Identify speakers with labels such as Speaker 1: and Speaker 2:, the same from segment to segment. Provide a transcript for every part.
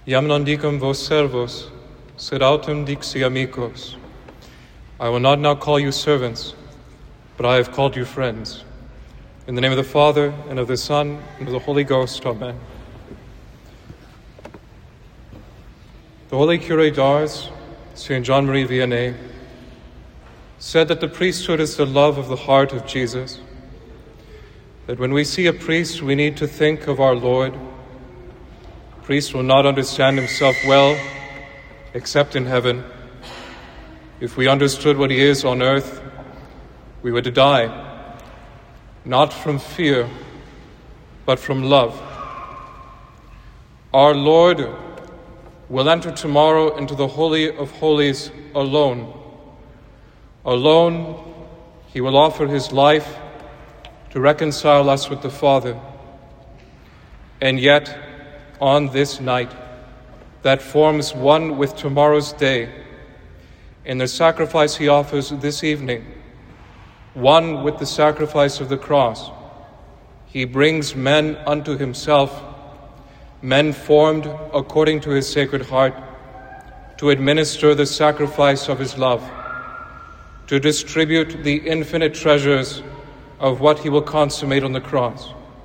Speaker 1: Iam non dicam vos servos, sed autem dixi amicos. I will not now call you servants, but I have called you friends. In the name of the Father, and of the Son, and of the Holy Ghost. Amen. The Holy Curé d'Ars, St. Jean-Marie Vianney, said that the priesthood is the love of the heart of Jesus, that when we see a priest, we need to think of our Lord. A priest will not understand himself well, except in heaven. If we understood what he is on earth, we would die, not from fear, but from love. Our Lord will enter tomorrow into the Holy of Holies alone. Alone, he will offer his life to reconcile us with the Father. And yet, on this night, that forms one with tomorrow's day, in the sacrifice he offers this evening, one with the sacrifice of the cross, he brings men unto himself, men formed according to his sacred heart, to administer the sacrifice of his love, to distribute the infinite treasures of what he will consummate on the cross.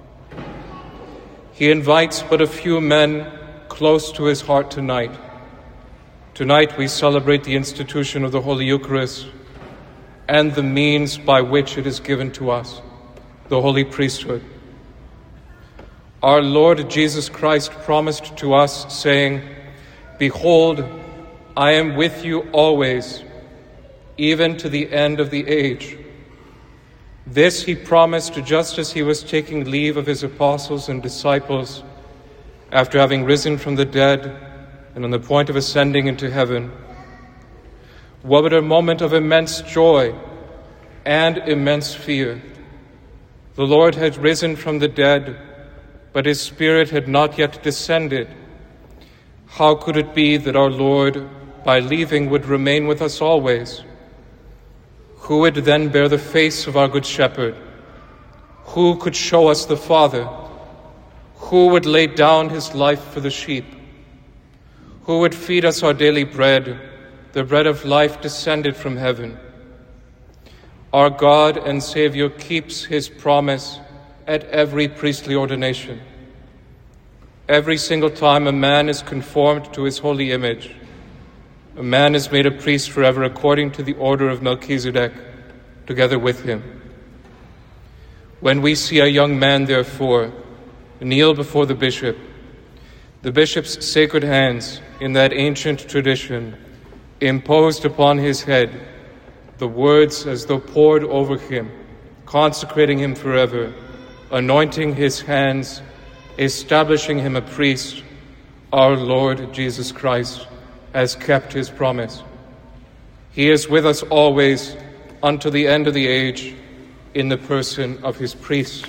Speaker 1: He invites but a few men close to his heart tonight. Tonight we celebrate the institution of the Holy Eucharist and the means by which it is given to us, the Holy Priesthood. Our Lord Jesus Christ promised to us, saying, "Behold, I am with you always, even to the end of the age." This he promised just as he was taking leave of his apostles and disciples after having risen from the dead and on the point of ascending into heaven. What a moment of immense joy and immense fear. The Lord had risen from the dead, but his Spirit had not yet descended. How could it be that our Lord, by leaving, would remain with us always? Who would then bear the face of our Good Shepherd? Who could show us the Father? Who would lay down his life for the sheep? Who would feed us our daily bread, the bread of life descended from heaven? Our God and Savior keeps his promise at every priestly ordination. Every single time a man is conformed to his holy image, a man is made a priest forever according to the order of Melchizedek, together with him. When we see a young man, therefore, kneel before the bishop's sacred hands, in that ancient tradition, imposed upon his head, the words as though poured over him, consecrating him forever, anointing his hands, establishing him a priest, our Lord Jesus Christ has kept his promise. He is with us always unto the end of the age in the person of his priest.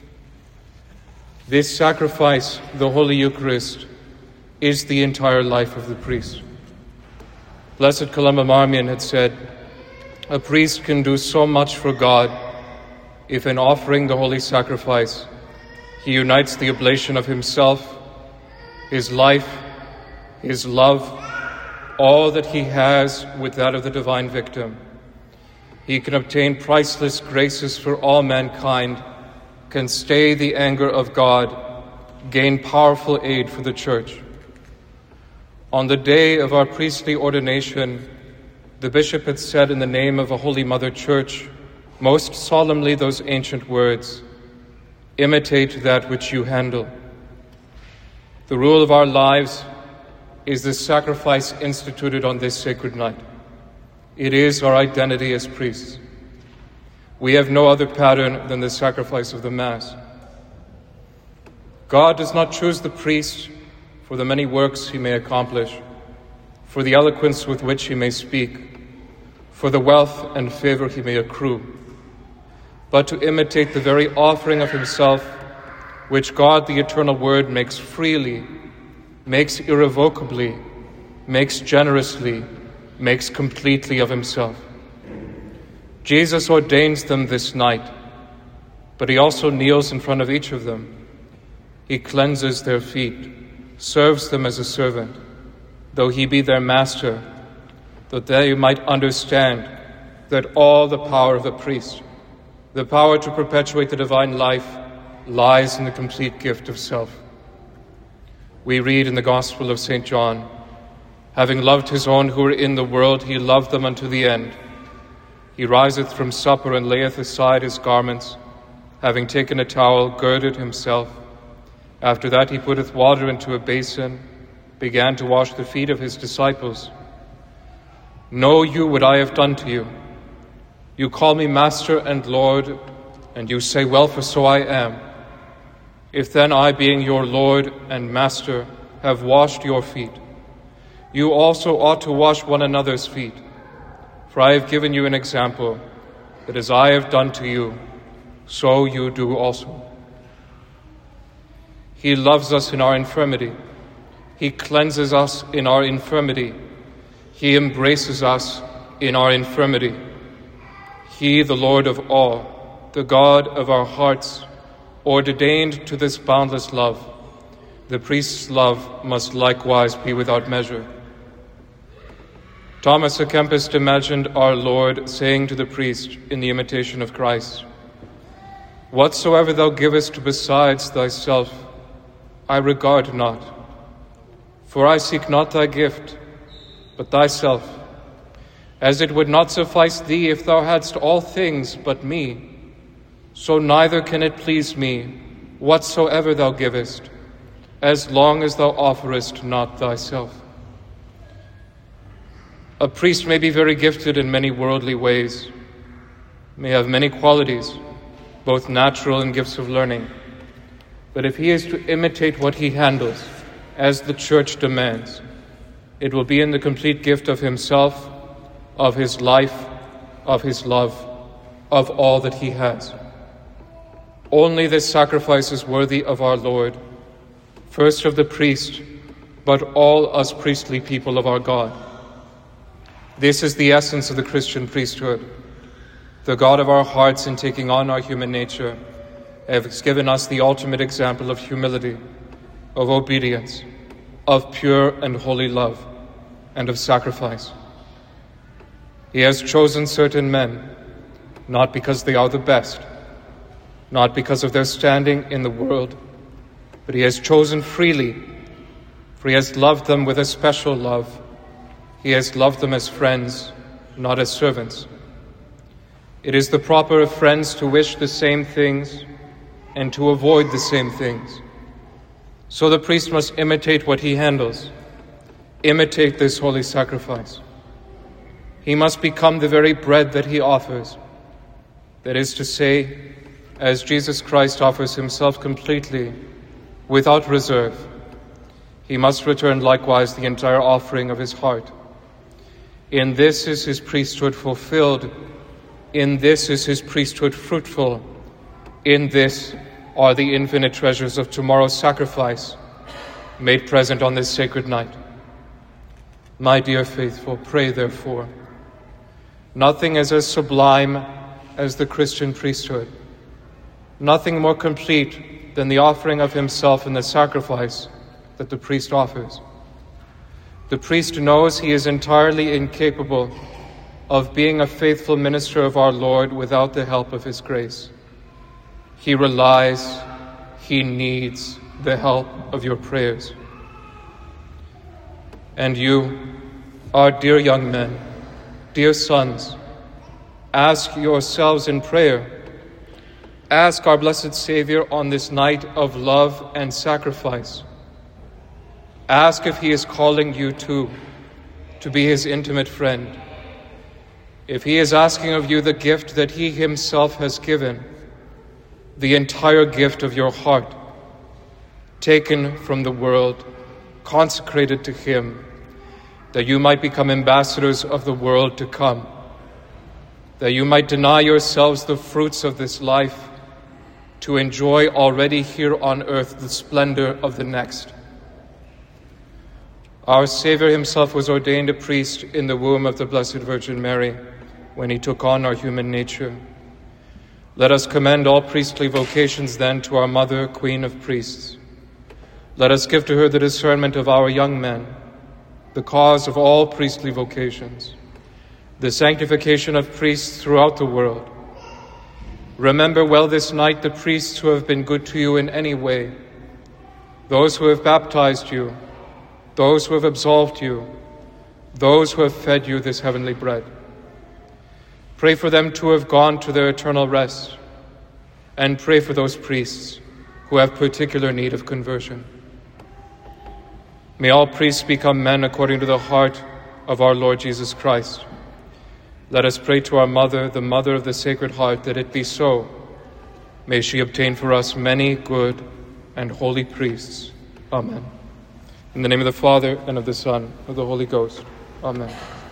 Speaker 1: This sacrifice, the Holy Eucharist, is the entire life of the priest. Blessed Columba Marmion had said, "A priest can do so much for God if in offering the holy sacrifice he unites the oblation of himself, his life, his love, all that he has with that of the divine victim. He can obtain priceless graces for all mankind, can stay the anger of God, gain powerful aid for the Church." On the day of our priestly ordination, the bishop had said in the name of a Holy Mother Church, most solemnly those ancient words, "Imitate that which you handle." The rule of our lives is the sacrifice instituted on this sacred night. It is our identity as priests. We have no other pattern than the sacrifice of the Mass. God does not choose the priest for the many works he may accomplish, for the eloquence with which he may speak, for the wealth and favor he may accrue, but to imitate the very offering of himself, which God the eternal Word makes freely, makes irrevocably, makes generously, makes completely of himself. Jesus ordains them this night, but he also kneels in front of each of them. He cleanses their feet. serves them as a servant, though he be their master, that they might understand that all the power of the priest, the power to perpetuate the divine life, lies in the complete gift of self. We read in the Gospel of St. John, having loved his own who were in the world, he loved them unto the end. He riseth from supper and layeth aside his garments, having taken a towel, girded himself. After that he putteth water into a basin, began to wash the feet of his disciples. Know you what I have done to you? You call me Master and Lord, and you say, well, for so I am. If then I, being your Lord and Master, have washed your feet, you also ought to wash one another's feet. For I have given you an example, that as I have done to you, so you do also. He loves us in our infirmity. He cleanses us in our infirmity. He embraces us in our infirmity. He, the Lord of all, the God of our hearts, ordained to this boundless love. The priest's love must likewise be without measure. Thomas à Kempis imagined our Lord saying to the priest in the Imitation of Christ, whatsoever thou givest besides thyself, I regard not. For I seek not thy gift, but thyself, as it would not suffice thee if thou hadst all things but me, so neither can it please me whatsoever thou givest, as long as thou offerest not thyself. A priest may be very gifted in many worldly ways, may have many qualities, both natural and gifts of learning, but if he is to imitate what he handles, as the Church demands, it will be in the complete gift of himself, of his life, of his love, of all that he has. Only this sacrifice is worthy of our Lord, first of the priest, but all us priestly people of our God. This is the essence of the Christian priesthood. The God of our hearts, in taking on our human nature, has given us the ultimate example of humility, of obedience, of pure and holy love, and of sacrifice. He has chosen certain men, not because they are the best, not because of their standing in the world, but he has chosen freely, for he has loved them with a special love. He has loved them as friends, not as servants. It is the proper of friends to wish the same things and to avoid the same things. So the priest must imitate what he handles, imitate this holy sacrifice. He must become the very bread that he offers. That is to say, as Jesus Christ offers himself completely, without reserve, he must return likewise the entire offering of his heart. In this is his priesthood fulfilled. In this is his priesthood fruitful. In this are the infinite treasures of tomorrow's sacrifice, made present on this sacred night. My dear faithful, pray therefore. Nothing is as sublime as the Christian priesthood. Nothing more complete than the offering of himself and the sacrifice that the priest offers. The priest knows he is entirely incapable of being a faithful minister of our Lord without the help of his grace. He relies, he needs the help of your prayers. And you, our dear young men, dear sons, ask yourselves in prayer. Ask our blessed Savior on this night of love and sacrifice. Ask if he is calling you too to be his intimate friend. If he is asking of you the gift that he himself has given, the entire gift of your heart, taken from the world, consecrated to him, that you might become ambassadors of the world to come, that you might deny yourselves the fruits of this life to enjoy already here on earth the splendor of the next. Our Savior himself was ordained a priest in the womb of the Blessed Virgin Mary when he took on our human nature. Let us commend all priestly vocations then to our Mother, Queen of Priests. Let us give to her the discernment of our young men, the cause of all priestly vocations, the sanctification of priests throughout the world. Remember well this night the priests who have been good to you in any way, those who have baptized you, those who have absolved you, those who have fed you this heavenly bread. Pray for them to have gone to their eternal rest, and pray for those priests who have particular need of conversion. May all priests become men according to the heart of our Lord Jesus Christ. Let us pray to our Mother, the Mother of the Sacred Heart, that it be so. May she obtain for us many good and holy priests. Amen. In the name of the Father, and of the Son, and of the Holy Ghost. Amen.